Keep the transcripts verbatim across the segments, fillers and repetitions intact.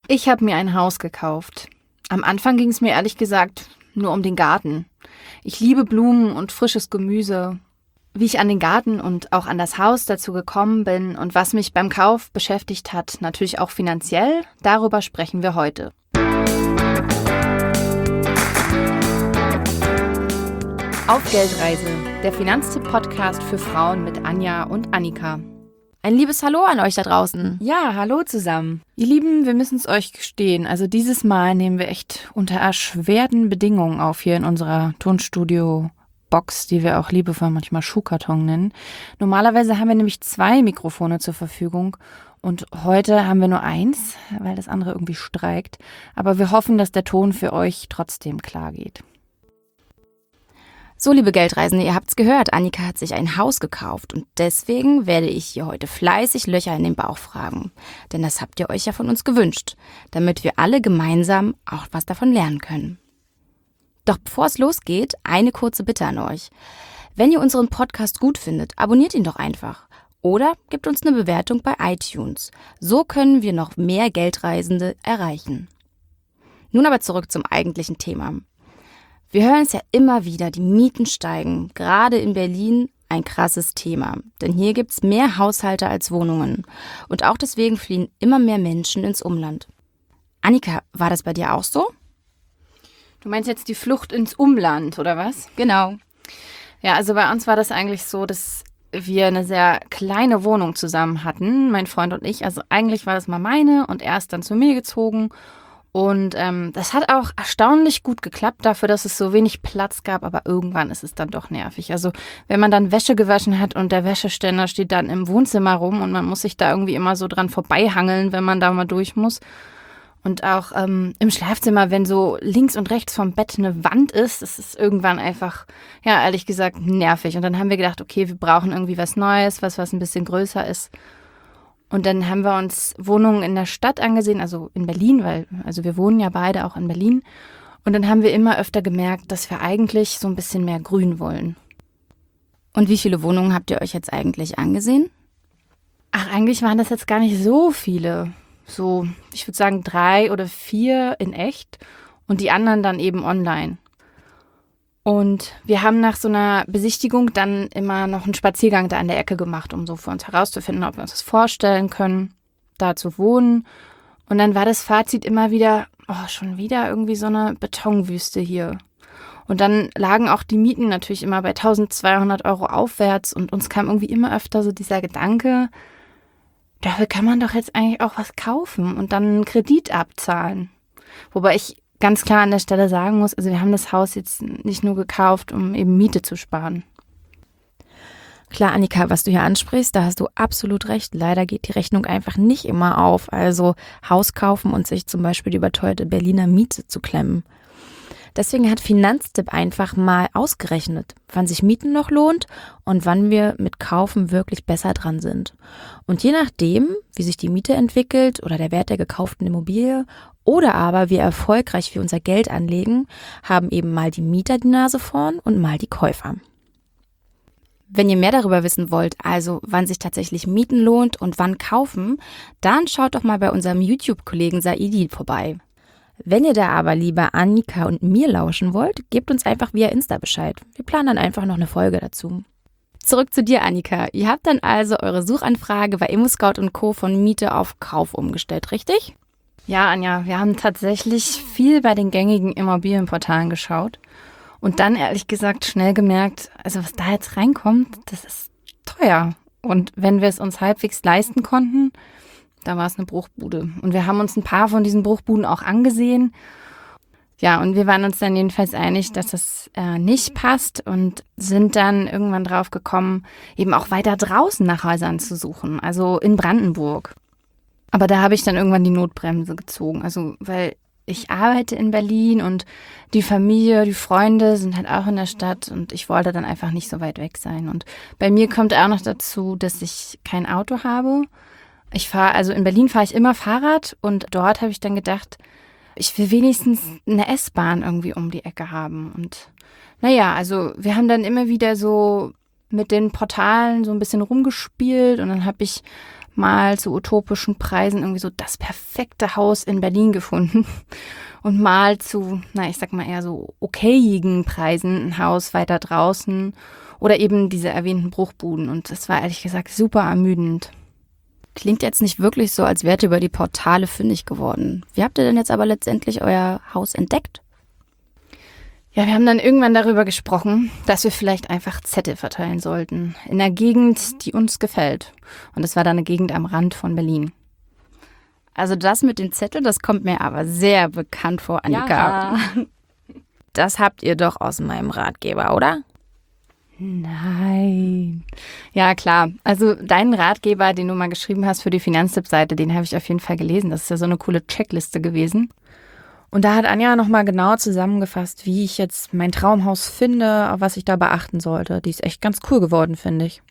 Ich habe mir ein Haus gekauft. Am Anfang ging es mir ehrlich gesagt nur um den Garten. Ich liebe Blumen und frisches Gemüse. Wie ich an den Garten und auch an das Haus dazu gekommen bin und was mich beim Kauf beschäftigt hat, natürlich auch finanziell, darüber sprechen wir heute. Auf Geldreise, der Finanztipp-Podcast für Frauen mit Anja und Annika. Ein liebes Hallo an euch da draußen. Ja, hallo zusammen. Ihr Lieben, wir müssen es euch gestehen. Also dieses Mal nehmen wir echt unter erschwerten Bedingungen auf hier in unserer Tonstudio-Box, die wir auch liebevoll manchmal Schuhkarton nennen. Normalerweise haben wir nämlich zwei Mikrofone zur Verfügung und heute haben wir nur eins, weil das andere irgendwie streikt. Aber wir hoffen, dass der Ton für euch trotzdem klar geht. So, liebe Geldreisende, ihr habt's gehört, Annika hat sich ein Haus gekauft und deswegen werde ich hier heute fleißig Löcher in den Bauch fragen. Denn das habt ihr euch ja von uns gewünscht, damit wir alle gemeinsam auch was davon lernen können. Doch bevor es losgeht, eine kurze Bitte an euch. Wenn ihr unseren Podcast gut findet, abonniert ihn doch einfach. Oder gebt uns eine Bewertung bei iTunes. So können wir noch mehr Geldreisende erreichen. Nun aber zurück zum eigentlichen Thema. Wir hören es ja immer wieder, die Mieten steigen, gerade in Berlin ein krasses Thema. Denn hier gibt es mehr Haushalte als Wohnungen. Und auch deswegen fliehen immer mehr Menschen ins Umland. Annika, war das bei dir auch so? Du meinst jetzt die Flucht ins Umland, oder was? Genau. Ja, also bei uns war das eigentlich so, dass wir eine sehr kleine Wohnung zusammen hatten, mein Freund und ich. Also eigentlich war das mal meine und er ist dann zu mir gezogen. Und ähm, das hat auch erstaunlich gut geklappt dafür, dass es so wenig Platz gab, aber irgendwann ist es dann doch nervig. Also wenn man dann Wäsche gewaschen hat und der Wäscheständer steht dann im Wohnzimmer rum und man muss sich da irgendwie immer so dran vorbeihangeln, wenn man da mal durch muss. Und auch ähm, im Schlafzimmer, wenn so links und rechts vom Bett eine Wand ist, das ist irgendwann einfach, ja ehrlich gesagt, nervig. Und dann haben wir gedacht, okay, wir brauchen irgendwie was Neues, was was ein bisschen größer ist. Und dann haben wir uns Wohnungen in der Stadt angesehen, also in Berlin, weil also wir wohnen ja beide auch in Berlin. Und dann haben wir immer öfter gemerkt, dass wir eigentlich so ein bisschen mehr Grün wollen. Und wie viele Wohnungen habt ihr euch jetzt eigentlich angesehen? Ach, eigentlich waren das jetzt gar nicht so viele. So, ich würde sagen drei oder vier in echt und die anderen dann eben online. Und wir haben nach so einer Besichtigung dann immer noch einen Spaziergang da an der Ecke gemacht, um so für uns herauszufinden, ob wir uns das vorstellen können, da zu wohnen. Und dann war das Fazit immer wieder, oh, schon wieder irgendwie so eine Betonwüste hier. Und dann lagen auch die Mieten natürlich immer bei eintausendzweihundert Euro aufwärts und uns kam irgendwie immer öfter so dieser Gedanke, dafür kann man doch jetzt eigentlich auch was kaufen und dann einen Kredit abzahlen. Wobei ich ganz klar an der Stelle sagen muss, also wir haben das Haus jetzt nicht nur gekauft, um eben Miete zu sparen. Klar, Annika, was du hier ansprichst, da hast du absolut recht. Leider geht die Rechnung einfach nicht immer auf. Also Haus kaufen und sich zum Beispiel die überteuerte Berliner Miete zu klemmen. Deswegen hat Finanztipp einfach mal ausgerechnet, wann sich Mieten noch lohnt und wann wir mit Kaufen wirklich besser dran sind. Und je nachdem, wie sich die Miete entwickelt oder der Wert der gekauften Immobilie oder aber wie erfolgreich wir unser Geld anlegen, haben eben mal die Mieter die Nase vorn und mal die Käufer. Wenn ihr mehr darüber wissen wollt, also wann sich tatsächlich Mieten lohnt und wann kaufen, dann schaut doch mal bei unserem YouTube-Kollegen Saidi vorbei. Wenn ihr da aber lieber Annika und mir lauschen wollt, gebt uns einfach via Insta Bescheid. Wir planen dann einfach noch eine Folge dazu. Zurück zu dir, Annika. Ihr habt dann also eure Suchanfrage bei ImmoScout und Co. von Miete auf Kauf umgestellt, richtig? Ja, Anja, wir haben tatsächlich viel bei den gängigen Immobilienportalen geschaut und dann ehrlich gesagt schnell gemerkt, also was da jetzt reinkommt, das ist teuer. Und wenn wir es uns halbwegs leisten konnten, da war es eine Bruchbude. Und wir haben uns ein paar von diesen Bruchbuden auch angesehen. Ja, und wir waren uns dann jedenfalls einig, dass das äh, nicht passt und sind dann irgendwann drauf gekommen, eben auch weiter draußen nach Häusern zu suchen, also in Brandenburg. Aber da habe ich dann irgendwann die Notbremse gezogen, also weil ich arbeite in Berlin und die Familie, die Freunde sind halt auch in der Stadt und ich wollte dann einfach nicht so weit weg sein. Und bei mir kommt auch noch dazu, dass ich kein Auto habe. Ich fahre, also in Berlin fahre ich immer Fahrrad und dort habe ich dann gedacht, ich will wenigstens eine S-Bahn irgendwie um die Ecke haben. Und naja, also wir haben dann immer wieder so mit den Portalen so ein bisschen rumgespielt und dann habe ich mal zu utopischen Preisen irgendwie so das perfekte Haus in Berlin gefunden und mal zu, na ich sag mal eher so okayigen Preisen ein Haus weiter draußen oder eben diese erwähnten Bruchbuden. Und das war ehrlich gesagt super ermüdend. Klingt jetzt nicht wirklich so, als wärt ihr über die Portale fündig geworden. Wie habt ihr denn jetzt aber letztendlich euer Haus entdeckt? Ja, wir haben dann irgendwann darüber gesprochen, dass wir vielleicht einfach Zettel verteilen sollten. In einer Gegend, die uns gefällt. Und das war dann eine Gegend am Rand von Berlin. Also das mit dem Zettel, das kommt mir aber sehr bekannt vor, Annika. Ja. Das habt ihr doch aus meinem Ratgeber, oder? Nein. Ja, klar. Also deinen Ratgeber, den du mal geschrieben hast für die Finanztipp-Seite, den habe ich auf jeden Fall gelesen. Das ist ja so eine coole Checkliste gewesen. Und da hat Anja nochmal genau zusammengefasst, wie ich jetzt mein Traumhaus finde, auf was ich da beachten sollte. Die ist echt ganz cool geworden, finde ich.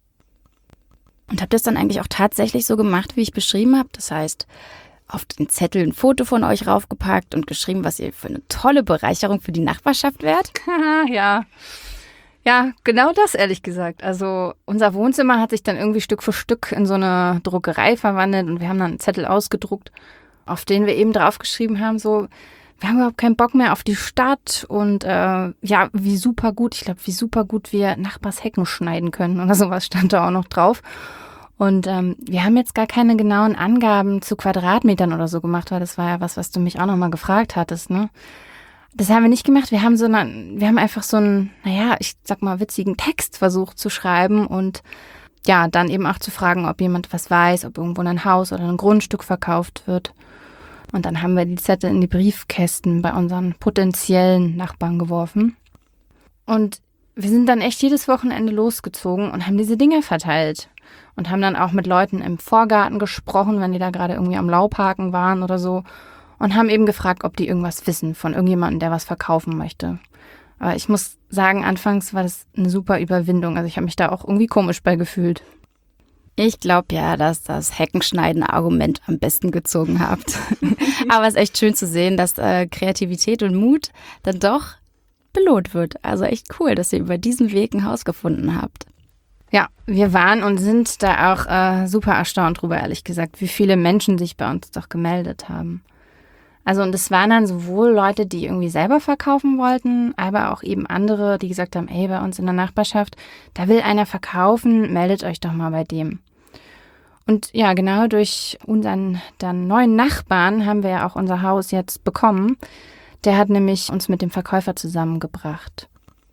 Und habt ihr es dann eigentlich auch tatsächlich so gemacht, wie ich beschrieben habe? Das heißt, auf den Zettel ein Foto von euch raufgepackt und geschrieben, was ihr für eine tolle Bereicherung für die Nachbarschaft wärt? Ja. Ja, genau das, ehrlich gesagt. Also unser Wohnzimmer hat sich dann irgendwie Stück für Stück in so eine Druckerei verwandelt und wir haben dann einen Zettel ausgedruckt, auf den wir eben draufgeschrieben haben, so, wir haben überhaupt keinen Bock mehr auf die Stadt und äh, ja, wie super gut, ich glaube, wie super gut wir Nachbars Hecken schneiden können oder sowas stand da auch noch drauf. Und ähm, wir haben jetzt gar keine genauen Angaben zu Quadratmetern oder so gemacht, weil das war ja was, was du mich auch nochmal gefragt hattest, ne? Das haben wir nicht gemacht. Wir haben so eine, wir haben einfach so einen, naja, ich sag mal, witzigen Text versucht zu schreiben und ja, dann eben auch zu fragen, ob jemand was weiß, ob irgendwo ein Haus oder ein Grundstück verkauft wird. Und dann haben wir die Zettel in die Briefkästen bei unseren potenziellen Nachbarn geworfen. Und wir sind dann echt jedes Wochenende losgezogen und haben diese Dinge verteilt. Und haben dann auch mit Leuten im Vorgarten gesprochen, wenn die da gerade irgendwie am Laubhaken waren oder so. Und haben eben gefragt, ob die irgendwas wissen von irgendjemandem, der was verkaufen möchte. Aber ich muss sagen, anfangs war das eine super Überwindung. Also ich habe mich da auch irgendwie komisch bei gefühlt. Ich glaube ja, dass das Heckenschneiden-Argument am besten gezogen habt. Aber es ist echt schön zu sehen, dass äh, Kreativität und Mut dann doch belohnt wird. Also echt cool, dass ihr über diesen Weg ein Haus gefunden habt. Ja, wir waren und sind da auch äh, super erstaunt drüber, ehrlich gesagt, wie viele Menschen sich bei uns doch gemeldet haben. Also und es waren dann sowohl Leute, die irgendwie selber verkaufen wollten, aber auch eben andere, die gesagt haben, ey, bei uns in der Nachbarschaft, da will einer verkaufen, meldet euch doch mal bei dem. Und ja, genau durch unseren dann neuen Nachbarn haben wir ja auch unser Haus jetzt bekommen. Der hat nämlich uns mit dem Verkäufer zusammengebracht.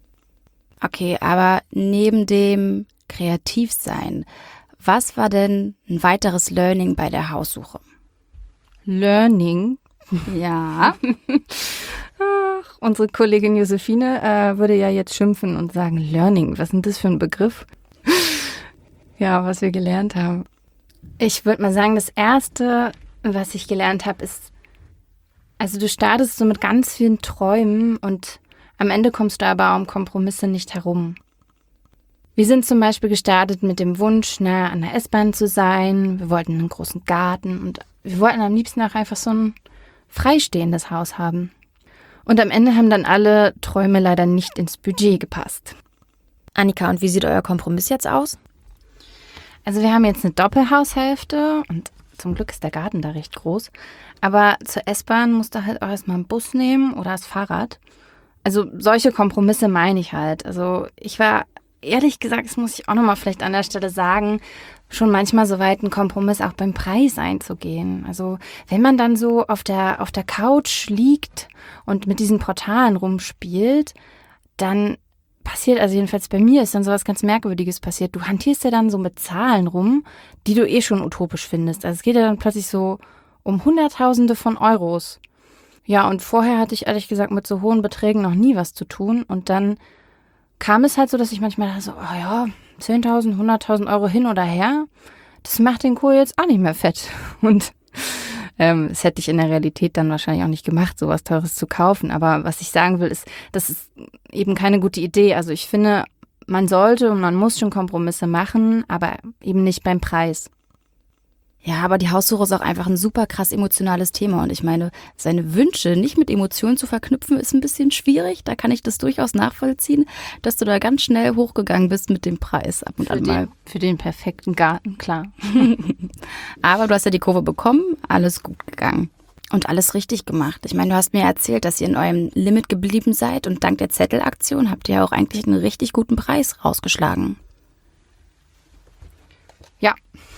Okay, aber neben dem Kreativsein, was war denn ein weiteres Learning bei der Haussuche? Learning? Ja. Ach, unsere Kollegin Josephine äh, würde ja jetzt schimpfen und sagen, Learning, was ist denn das für ein Begriff? Ja, was wir gelernt haben. Ich würde mal sagen, das Erste, was ich gelernt habe, ist, also du startest so mit ganz vielen Träumen und am Ende kommst du aber um Kompromisse nicht herum. Wir sind zum Beispiel gestartet mit dem Wunsch, nah an der S-Bahn zu sein. Wir wollten einen großen Garten und wir wollten am liebsten auch einfach so ein freistehendes Haus haben. Und am Ende haben dann alle Träume leider nicht ins Budget gepasst. Annika, und wie sieht euer Kompromiss jetzt aus? Also wir haben jetzt eine Doppelhaushälfte und zum Glück ist der Garten da recht groß. Aber zur S-Bahn musst du halt auch erstmal einen Bus nehmen oder das Fahrrad. Also solche Kompromisse meine ich halt. Also ich war, ehrlich gesagt, das muss ich auch nochmal vielleicht an der Stelle sagen, schon manchmal so weit, einen Kompromiss auch beim Preis einzugehen. Also wenn man dann so auf der, auf der Couch liegt und mit diesen Portalen rumspielt, dann passiert, also jedenfalls bei mir ist dann sowas ganz Merkwürdiges passiert. Du hantierst ja dann so mit Zahlen rum, die du eh schon utopisch findest. Also es geht ja dann plötzlich so um Hunderttausende von Euros. Ja, und vorher hatte ich ehrlich gesagt mit so hohen Beträgen noch nie was zu tun. Und dann kam es halt so, dass ich manchmal dachte so, oh ja, zehntausend, hunderttausend Euro hin oder her, das macht den Kohl jetzt auch nicht mehr fett. Und ähm, das hätte ich in der Realität dann wahrscheinlich auch nicht gemacht, sowas Teures zu kaufen. Aber was ich sagen will, ist, das ist eben keine gute Idee. Also ich finde, man sollte und man muss schon Kompromisse machen, aber eben nicht beim Preis. Ja, aber die Haussuche ist auch einfach ein super krass emotionales Thema. Und ich meine, seine Wünsche nicht mit Emotionen zu verknüpfen, ist ein bisschen schwierig. Da kann ich das durchaus nachvollziehen, dass du da ganz schnell hochgegangen bist mit dem Preis ab und Für an mal. den, für den perfekten Garten, klar. Aber du hast ja die Kurve bekommen, alles gut gegangen. Und alles richtig gemacht. Ich meine, du hast mir erzählt, dass ihr in eurem Limit geblieben seid und dank der Zettelaktion habt ihr ja auch eigentlich einen richtig guten Preis rausgeschlagen. Ja.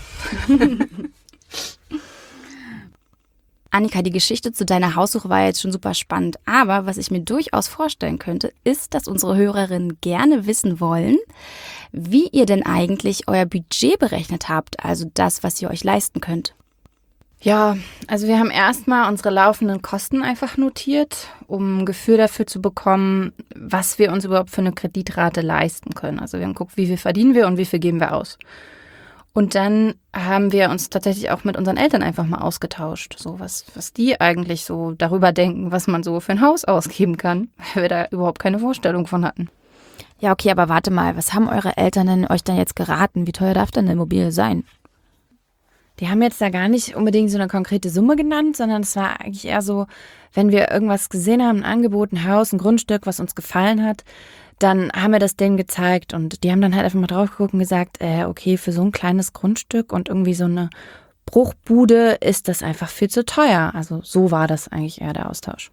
Annika, die Geschichte zu deiner Haussuche war jetzt schon super spannend. Aber was ich mir durchaus vorstellen könnte, ist, dass unsere Hörerinnen gerne wissen wollen, wie ihr denn eigentlich euer Budget berechnet habt, also das, was ihr euch leisten könnt. Ja, also wir haben erstmal unsere laufenden Kosten einfach notiert, um ein Gefühl dafür zu bekommen, was wir uns überhaupt für eine Kreditrate leisten können. Also wir haben geguckt, wie viel verdienen wir und wie viel geben wir aus. Und dann haben wir uns tatsächlich auch mit unseren Eltern einfach mal ausgetauscht, so was, was die eigentlich so darüber denken, was man so für ein Haus ausgeben kann, weil wir da überhaupt keine Vorstellung von hatten. Ja, okay, aber warte mal, was haben eure Eltern denn euch dann jetzt geraten? Wie teuer darf denn eine Immobilie sein? Die haben jetzt da gar nicht unbedingt so eine konkrete Summe genannt, sondern es war eigentlich eher so, wenn wir irgendwas gesehen haben, ein Angebot, ein Haus, ein Grundstück, was uns gefallen hat, dann haben wir das denen gezeigt und die haben dann halt einfach mal drauf geguckt und gesagt, äh, okay, für so ein kleines Grundstück und irgendwie so eine Bruchbude ist das einfach viel zu teuer. Also so war das eigentlich eher der Austausch.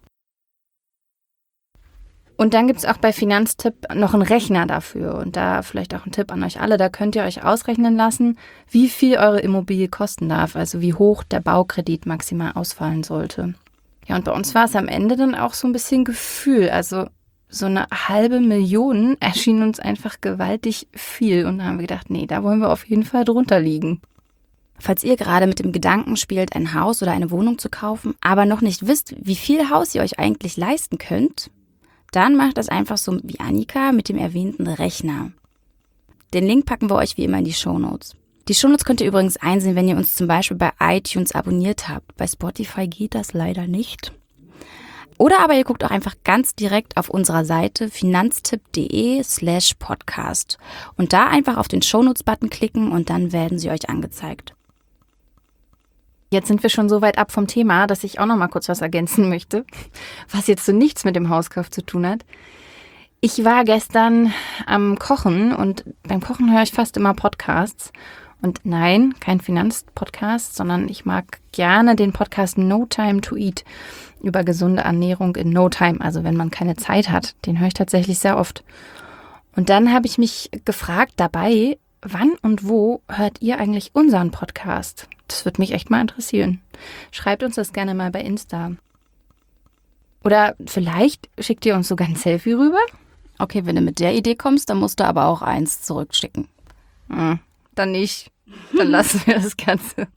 Und dann gibt es auch bei Finanztipp noch einen Rechner dafür und da vielleicht auch ein Tipp an euch alle, da könnt ihr euch ausrechnen lassen, wie viel eure Immobilie kosten darf, also wie hoch der Baukredit maximal ausfallen sollte. Ja, und bei uns war es am Ende dann auch so ein bisschen Gefühl, also so eine halbe Million erschien uns einfach gewaltig viel und da haben wir gedacht, nee, da wollen wir auf jeden Fall drunter liegen. Falls ihr gerade mit dem Gedanken spielt, ein Haus oder eine Wohnung zu kaufen, aber noch nicht wisst, wie viel Haus ihr euch eigentlich leisten könnt, dann macht das einfach so wie Annika mit dem erwähnten Rechner. Den Link packen wir euch wie immer in die Shownotes. Die Shownotes könnt ihr übrigens einsehen, wenn ihr uns zum Beispiel bei iTunes abonniert habt. Bei Spotify geht das leider nicht. Oder aber ihr guckt auch einfach ganz direkt auf unserer Seite finanztipp.de slash podcast und da einfach auf den Shownotes-Button klicken und dann werden sie euch angezeigt. Jetzt sind wir schon so weit ab vom Thema, dass ich auch noch mal kurz was ergänzen möchte, was jetzt so nichts mit dem Hauskauf zu tun hat. Ich war gestern am Kochen und beim Kochen höre ich fast immer Podcasts. Und nein, kein Finanzpodcast, sondern ich mag gerne den Podcast No Time to Eat über gesunde Ernährung in No Time, also wenn man keine Zeit hat. Den höre ich tatsächlich sehr oft. Und dann habe ich mich gefragt dabei, wann und wo hört ihr eigentlich unseren Podcast? Das würde mich echt mal interessieren. Schreibt uns das gerne mal bei Insta. Oder vielleicht schickt ihr uns sogar ein Selfie rüber? Okay, wenn du mit der Idee kommst, dann musst du aber auch eins zurückschicken. Hm, dann nicht. Dann lassen wir das Ganze.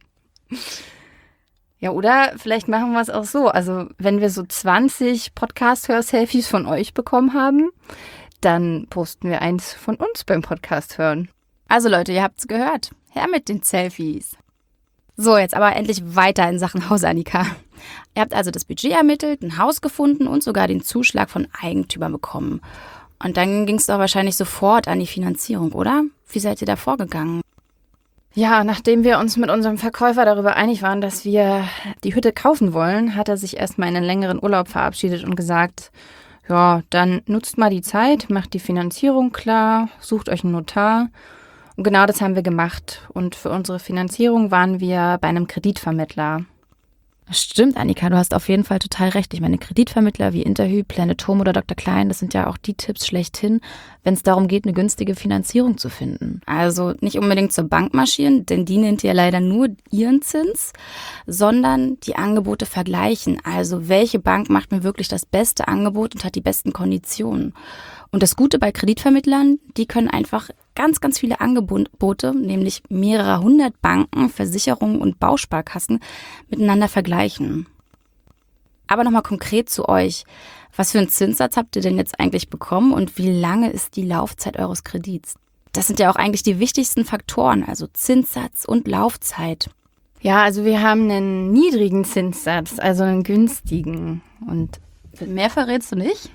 Ja, oder vielleicht machen wir es auch so. Also wenn wir so zwanzig Podcast-Hör-Selfies von euch bekommen haben, dann posten wir eins von uns beim Podcast hören. Also Leute, ihr habt's gehört. Her mit den Selfies. So, jetzt aber endlich weiter in Sachen Haus, Annika. Ihr habt also das Budget ermittelt, ein Haus gefunden und sogar den Zuschlag von Eigentümern bekommen. Und dann ging es doch wahrscheinlich sofort an die Finanzierung, oder? Wie seid ihr da vorgegangen? Ja, nachdem wir uns mit unserem Verkäufer darüber einig waren, dass wir die Hütte kaufen wollen, hat er sich erstmal in einen längeren Urlaub verabschiedet und gesagt, ja, dann nutzt mal die Zeit, macht die Finanzierung klar, sucht euch einen Notar. Und genau das haben wir gemacht. Und für unsere Finanzierung waren wir bei einem Kreditvermittler. Stimmt, Annika, du hast auf jeden Fall total recht. Ich meine, Kreditvermittler wie Interhyp, Planet Home oder Doktor Klein, das sind ja auch die Tipps schlechthin, wenn es darum geht, eine günstige Finanzierung zu finden. Also nicht unbedingt zur Bank marschieren, denn die nennt ja leider nur ihren Zins, sondern die Angebote vergleichen. Also welche Bank macht mir wirklich das beste Angebot und hat die besten Konditionen? Und das Gute bei Kreditvermittlern, die können einfach ganz, ganz viele Angebote, nämlich mehrere hundert Banken, Versicherungen und Bausparkassen miteinander vergleichen. Aber nochmal konkret zu euch. Was für einen Zinssatz habt ihr denn jetzt eigentlich bekommen und wie lange ist die Laufzeit eures Kredits? Das sind ja auch eigentlich die wichtigsten Faktoren, also Zinssatz und Laufzeit. Ja, also wir haben einen niedrigen Zinssatz, also einen günstigen. Und mehr verrätst du nicht?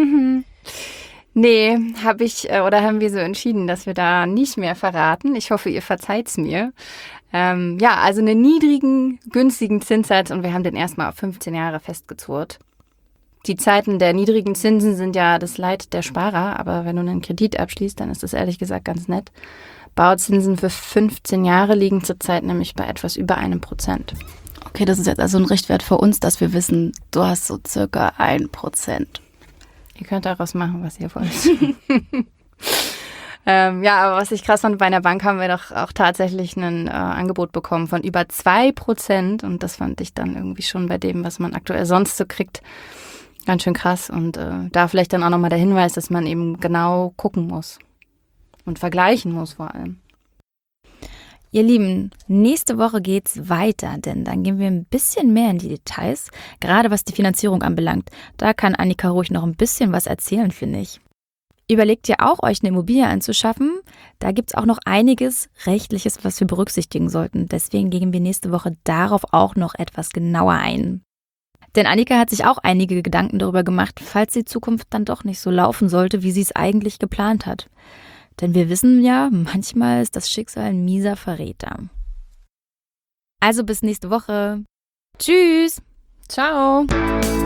Nee, habe ich oder haben wir so entschieden, dass wir da nicht mehr verraten. Ich hoffe, ihr verzeiht's mir. Ähm, ja, also einen niedrigen, günstigen Zinssatz und wir haben den erstmal auf fünfzehn Jahre festgezurrt. Die Zeiten der niedrigen Zinsen sind ja das Leid der Sparer, aber wenn du einen Kredit abschließt, dann ist das ehrlich gesagt ganz nett. Bauzinsen für fünfzehn Jahre liegen zurzeit nämlich bei etwas über einem Prozent. Okay, das ist jetzt also ein Richtwert für uns, dass wir wissen, du hast so circa ein Prozent. Ihr könnt daraus machen, was ihr wollt. ähm, ja, aber was ich krass fand, bei einer Bank haben wir doch auch tatsächlich ein äh, Angebot bekommen von über zwei Prozent und das fand ich dann irgendwie schon bei dem, was man aktuell sonst so kriegt, ganz schön krass. Und äh, da vielleicht dann auch nochmal der Hinweis, dass man eben genau gucken muss und vergleichen muss vor allem. Ihr Lieben, nächste Woche geht's weiter, denn dann gehen wir ein bisschen mehr in die Details, gerade was die Finanzierung anbelangt. Da kann Annika ruhig noch ein bisschen was erzählen, finde ich. Überlegt ihr auch, euch eine Immobilie anzuschaffen? Da gibt's auch noch einiges Rechtliches, was wir berücksichtigen sollten. Deswegen gehen wir nächste Woche darauf auch noch etwas genauer ein. Denn Annika hat sich auch einige Gedanken darüber gemacht, falls die Zukunft dann doch nicht so laufen sollte, wie sie es eigentlich geplant hat. Denn wir wissen ja, manchmal ist das Schicksal ein mieser Verräter. Also bis nächste Woche. Tschüss. Ciao.